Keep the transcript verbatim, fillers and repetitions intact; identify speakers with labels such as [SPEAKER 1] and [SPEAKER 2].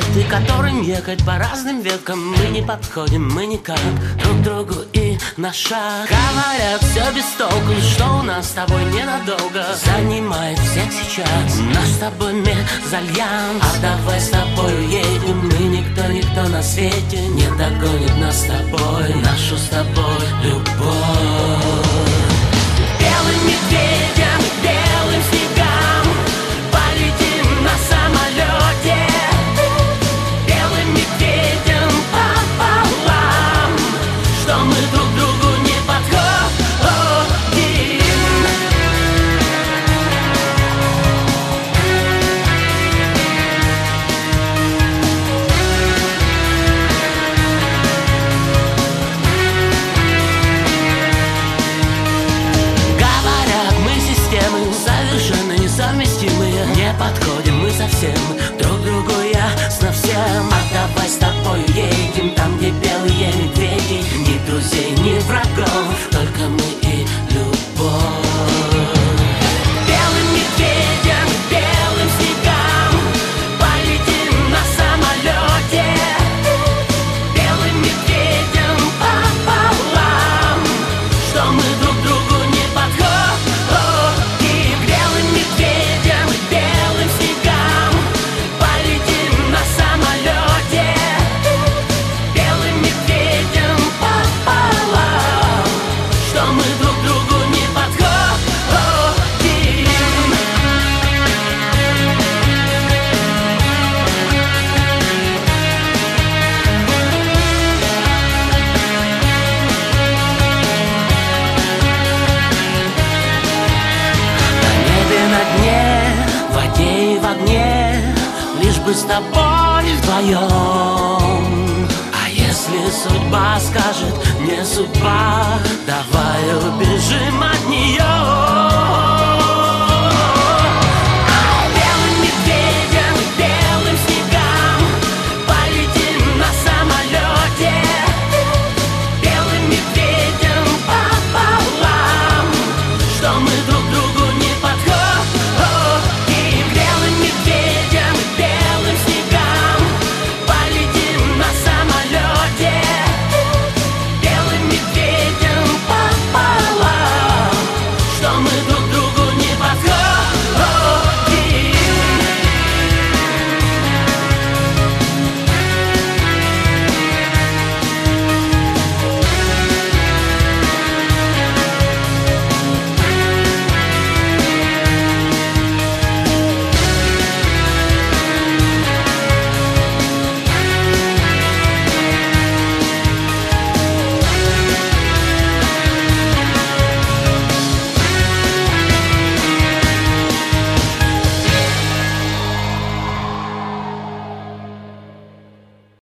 [SPEAKER 1] Мечты, которым ехать по разным веткам. Мы не подходим, мы никак друг другу и на шаг. Говорят, все без толку, что у нас с тобой ненадолго занимает всех сейчас наш с тобой мезальянс. А давай с тобой уедем, мы никто, никто на свете не догонит нас с тобой, нашу с тобой любовь. Белым медведям, белым снегам полетим на самолете. Белым медведям пополам, что мы друг другу не подходим. Говорят, мы системы совершенно несовместимые. Не подходим мы совсем друг другу, ясно всем. А давай с тобой едем там, где белые медведи. Ни друзей, ни врагов, только мы и любовь. Белым медведям, белым снегам полетим на самолете. Белым медведям пополам, что мы друг другу не подходим. Белым медведям, белым снегам полетим на самолете. Белым медведям пополам, что мы друг другу не подходим. На небе, на дне, в воде и в огне, лишь бы с тобой вдвоем. А если судьба скажет не судьба, давай убежим от нее.